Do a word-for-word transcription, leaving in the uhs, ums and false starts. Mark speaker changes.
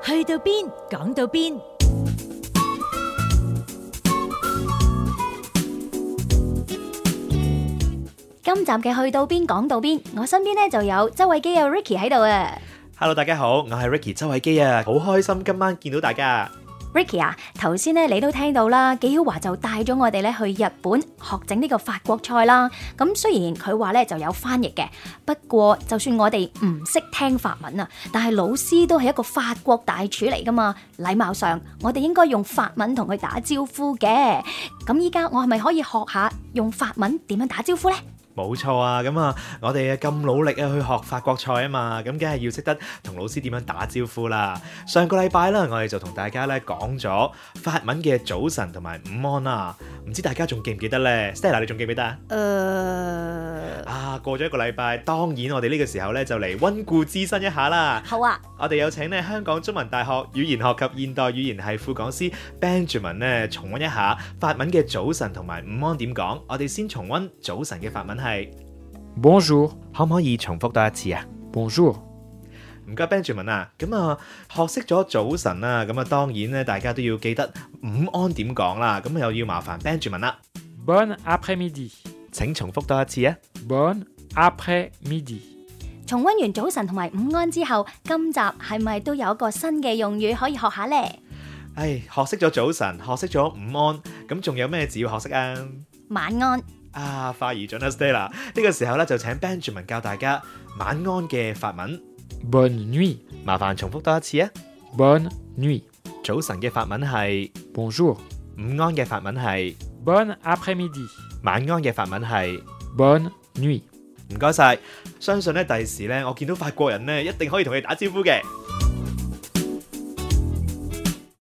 Speaker 1: 去到邊講到邊。
Speaker 2: 今集嘅去到邊講到邊，我身邊咧就有周偉基啊 Ricky 喺度啊。
Speaker 3: Hello， 大家好，我係 Ricky 周偉基啊，好開心今晚見到大家。
Speaker 2: Ricky 啊，頭先咧你都聽到啦，紀曉華就帶咗我哋咧去日本學整呢個法國菜啦。咁雖然佢話咧就有翻譯嘅，不過就算我哋唔識聽法文啊，但係老師都係一個法國大廚嚟噶嘛，禮貌上我哋應該用法文同佢打招呼嘅。咁依家我係咪可以學下用法文點樣打招呼呢？
Speaker 3: 冇錯啊，咁啊，我哋咁努力啊去學法國菜啊嘛，咁梗係要識得同老師點樣打招呼啦。上個禮拜啦，我哋就同大家咧講咗法文嘅早晨同埋午安啦，唔知大家仲記唔記得咧 ？Stella 你仲記唔記得啊？
Speaker 2: 誒、呃，
Speaker 3: 啊，過咗一個禮拜，當然我哋呢個時候咧就嚟溫故知新一下啦。
Speaker 2: 好啊，
Speaker 3: 我哋有請咧香港中文大學語言學及現代語言系副講師 Benjamin 咧重溫一下法文嘅早晨同埋午安點講。我哋先重溫早晨嘅法文係
Speaker 4: Bonjour，
Speaker 3: 可唔可以重複多一次啊？
Speaker 4: Bonjour，
Speaker 3: 唔該 Benjamin 啊，咁啊學識咗早晨啦，咁啊當然咧大家都要記得午安點講啦，咁又要麻煩 Benjamin 啦。
Speaker 4: Bon après-midi，
Speaker 3: 請重複多一次啊！
Speaker 4: Bon après-midi。
Speaker 2: 重溫完早晨同埋午安之後，今集係咪都有一個新嘅用語可以學下呢？
Speaker 3: 唉，學識咗早晨，學識咗午安，咁仲有咩字要學識啊？
Speaker 2: 晚安。
Speaker 3: 啊，快而準啊 Stella！呢個時候咧就請 Benjamin 教大家晚安嘅法文。
Speaker 4: Bonne nuit，
Speaker 3: 麻煩重複多一次啊！
Speaker 4: Bonne nuit。
Speaker 3: 早晨嘅法文係
Speaker 4: Bonjour，
Speaker 3: 午安嘅法文係
Speaker 4: Bon après-midi，
Speaker 3: 晚安嘅法文係
Speaker 4: Bonne nuit。
Speaker 3: 唔該晒，相信咧第時咧我見到法國人咧一定可以同你打招呼嘅。